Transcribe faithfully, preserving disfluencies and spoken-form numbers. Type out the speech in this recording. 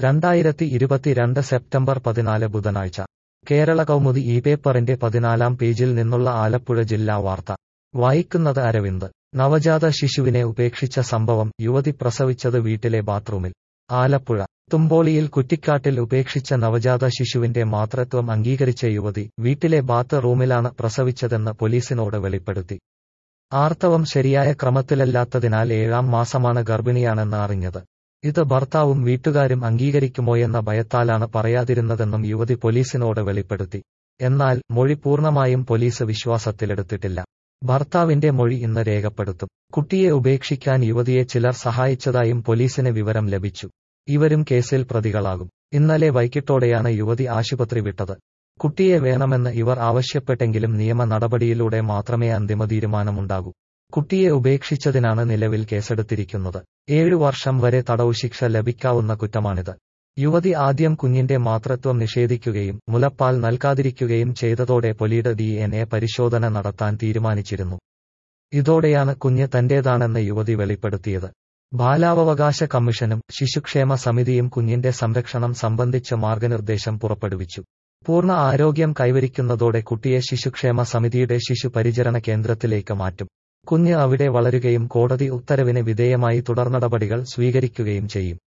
രണ്ടായിരത്തി ഇരുപത്തിരണ്ട് സെപ്റ്റംബർ പതിനാല് ബുധനാഴ്ച കേരള കൗമുദി ഈ പേപ്പറിന്റെ പതിനാലാം പേജിൽ നിന്നുള്ള ആലപ്പുഴ ജില്ലാ വാർത്ത വായിക്കുന്നത് അരവിന്ദ്. നവജാത ശിശുവിനെ ഉപേക്ഷിച്ച സംഭവം, യുവതി പ്രസവിച്ചത് വീട്ടിലെ ബാത്റൂമിൽ. ആലപ്പുഴ തുമ്പോളിയിൽ കുറ്റിക്കാട്ടിൽ ഉപേക്ഷിച്ച നവജാത ശിശുവിന്റെ മാതൃത്വം അംഗീകരിച്ച യുവതി വീട്ടിലെ ബാത്ത് റൂമിലാണ് പ്രസവിച്ചതെന്ന് പോലീസിനോട് വെളിപ്പെടുത്തി. ആർത്തവം ശരിയായ ക്രമത്തിലല്ലാത്തതിനാൽ ഏഴാം മാസമാണ് ഗർഭിണിയാണെന്ന് അറിഞ്ഞത്. ഇത് ഭർത്താവും വീട്ടുകാരും അംഗീകരിക്കുമോയെന്ന ഭയത്താലാണ് പറയാതിരുന്നതെന്നും യുവതി പോലീസിനോട് വെളിപ്പെടുത്തി. എന്നാൽ മൊഴി പൂർണ്ണമായും പോലീസ് വിശ്വാസത്തിലെടുത്തിട്ടില്ല. ഭർത്താവിന്റെ മൊഴി ഇന്ന് രേഖപ്പെടുത്തും. കുട്ടിയെ ഉപേക്ഷിക്കാൻ യുവതിയെ ചിലർ സഹായിച്ചതായും പോലീസിന് വിവരം ലഭിച്ചു. ഇവരും കേസിൽ പ്രതികളാകും. ഇന്നലെ വൈകിട്ടോടെയാണ് യുവതി ആശുപത്രി വിട്ടത്. കുട്ടിയെ വേണമെന്ന് ഇവർ ആവശ്യപ്പെട്ടെങ്കിലും നിയമ നടപടിയിലൂടെ മാത്രമേ അന്തിമ തീരുമാനമുണ്ടാകൂ. കുട്ടിയെ ഉപേക്ഷിച്ചതിനാണ് നിലവിൽ കേസെടുത്തിരിക്കുന്നത്. ഏഴു വർഷം വരെ തടവു ശിക്ഷ ലഭിക്കാവുന്ന കുറ്റമാണിത്. യുവതി ആദ്യം കുഞ്ഞിന്റെ മാതൃത്വം നിഷേധിക്കുകയും മുലപ്പാൽ നൽകാതിരിക്കുകയും ചെയ്തതോടെ പോലീസ് ഡി എൻ എ പരിശോധന നടത്താൻ തീരുമാനിച്ചിരുന്നു. ഇതോടെയാണ് കുഞ്ഞ് തന്റേതാണെന്ന് യുവതി വെളിപ്പെടുത്തിയത്. ബാലാവകാശ കമ്മീഷനും ശിശുക്ഷേമ സമിതിയും കുഞ്ഞിന്റെ സംരക്ഷണം സംബന്ധിച്ച് മാർഗനിർദ്ദേശം പുറപ്പെടുവിച്ചു. പൂർണ്ണ ആരോഗ്യം കൈവരിക്കുന്നതോടെ കുട്ടിയെ ശിശുക്ഷേമ സമിതിയുടെ ശിശു പരിചരണ കേന്ദ്രത്തിലേക്ക് മാറ്റും. കുഞ്ഞ് അവിടെ വളരുകയും കോടതി ഉത്തരവിന് വിധേയമായി തുടർനടപടികൾ സ്വീകരിക്കുകയും ചെയ്യും.